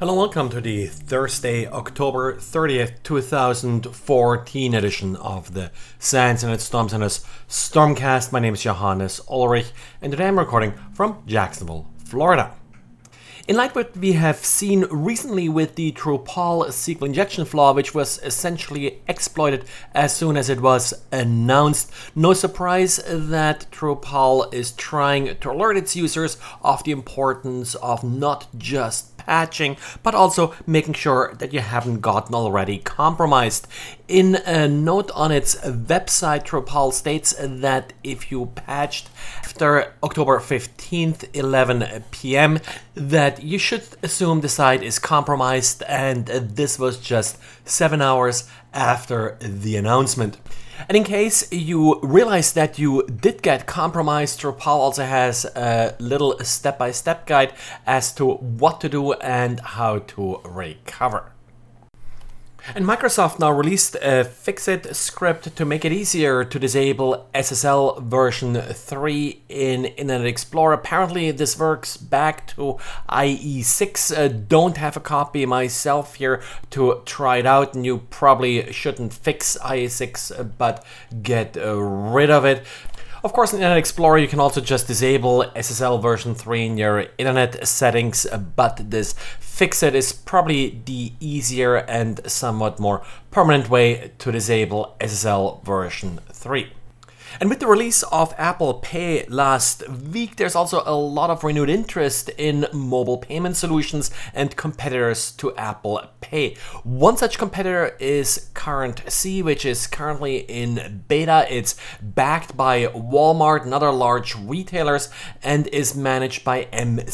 Hello, welcome to the Thursday, October 30th, 2014 edition of the SANS Internet Storm Center's Stormcast. My name is Johannes Ulrich, and today I'm recording from Jacksonville, Florida. In light of what we have seen recently with the Drupal SQL injection flaw, which was essentially exploited as soon as it was announced, no surprise that Drupal is trying to alert its users of the importance of not just patching, but also making sure that you haven't gotten already compromised. In a note on its website, Drupal states that if you patched after October 15th, 11 p.m., that you should assume the site is compromised, and this was just 7 hours after the announcement. And in case you realize that you did get compromised, Drupal also has a little step-by-step guide as to what to do and how to recover. And Microsoft now released a Fix-It script to make it easier to disable SSL version 3 in Internet Explorer. Apparently this works back to IE6. Don't have a copy myself here to try it out, and you probably shouldn't fix IE6 but get rid of it. Of course, in Internet Explorer, you can also just disable SSL version 3 in your internet settings, but this Fix-It is probably the easier and somewhat more permanent way to disable SSL version 3. And with the release of Apple Pay last week, there's also a lot of renewed interest in mobile payment solutions and competitors to Apple Pay. One such competitor is CurrentC, which is currently in beta. It's backed by Walmart and other large retailers and is managed by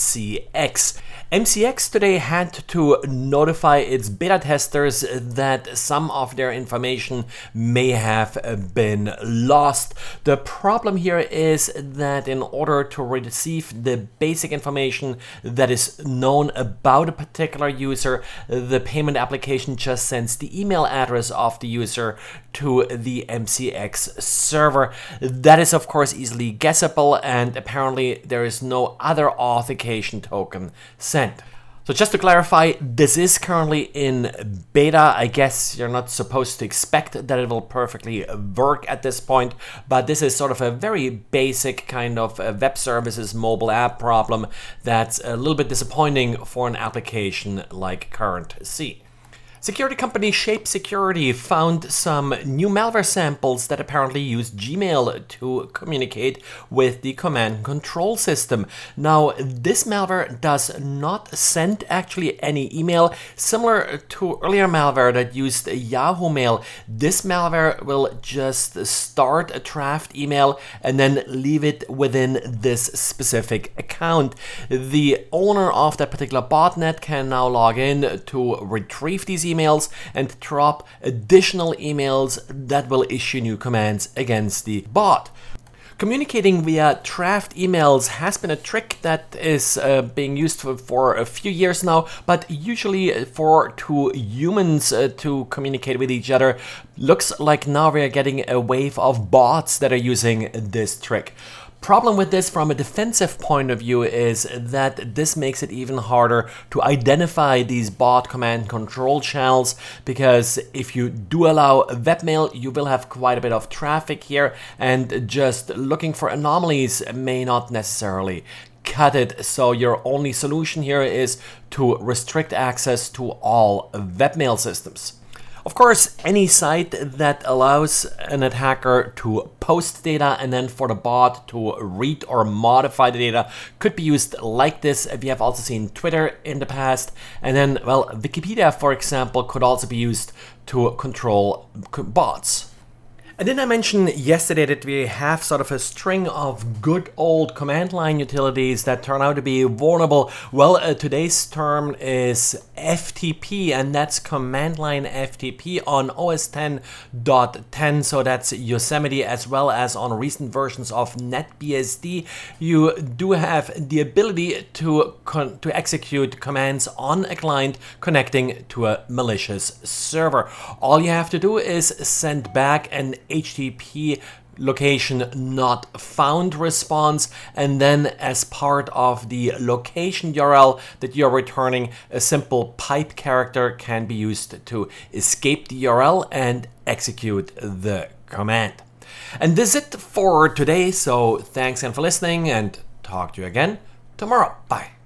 MCX. MCX today had to notify its beta testers that some of their information may have been lost. The problem here is that in order to receive the basic information that is known about a particular user, the payment application just sends the email address of the user to the MCX server. That is of course easily guessable, and apparently there is no other authentication token sent. So just to clarify, this is currently in beta. I guess you're not supposed to expect that it will perfectly work at this point, but this is sort of a very basic kind of web services mobile app problem that's a little bit disappointing for an application like CurrentC. Security company Shape Security found some new malware samples that apparently use Gmail to communicate with the command and control system. Now, this malware does not send actually any email. Similar to earlier malware that used Yahoo Mail, this malware will just start a draft email and then leave it within this specific account. The owner of that particular botnet can now log in to retrieve these emails and drop additional emails that will issue new commands against the bot. Communicating via draft emails has been a trick that is being used for a few years now, but usually for two humans to communicate with each other. Looks like now we are getting a wave of bots that are using this trick. Problem with this from a defensive point of view is that this makes it even harder to identify these bot command control channels, because if you do allow webmail, you will have quite a bit of traffic here, and just looking for anomalies may not necessarily cut it. So your only solution here is to restrict access to all webmail systems. Of course, any site that allows an attacker to post data and then for the bot to read or modify the data could be used like this. We have also seen Twitter in the past, and then, well, Wikipedia, for example, could also be used to control bots. And didn't I mention yesterday that we have sort of a string of good old command line utilities that turn out to be vulnerable? Well, today's term is FTP, and that's command line FTP on OS 10.10, so that's Yosemite, as well as on recent versions of NetBSD. You do have the ability to execute commands on a client connecting to a malicious server. All you have to do is send back an HTTP location not found response, and then as part of the location URL that you're returning, a simple pipe character can be used to escape the URL and execute the command. And this is it for today, so thanks again for listening and talk to you again tomorrow. Bye.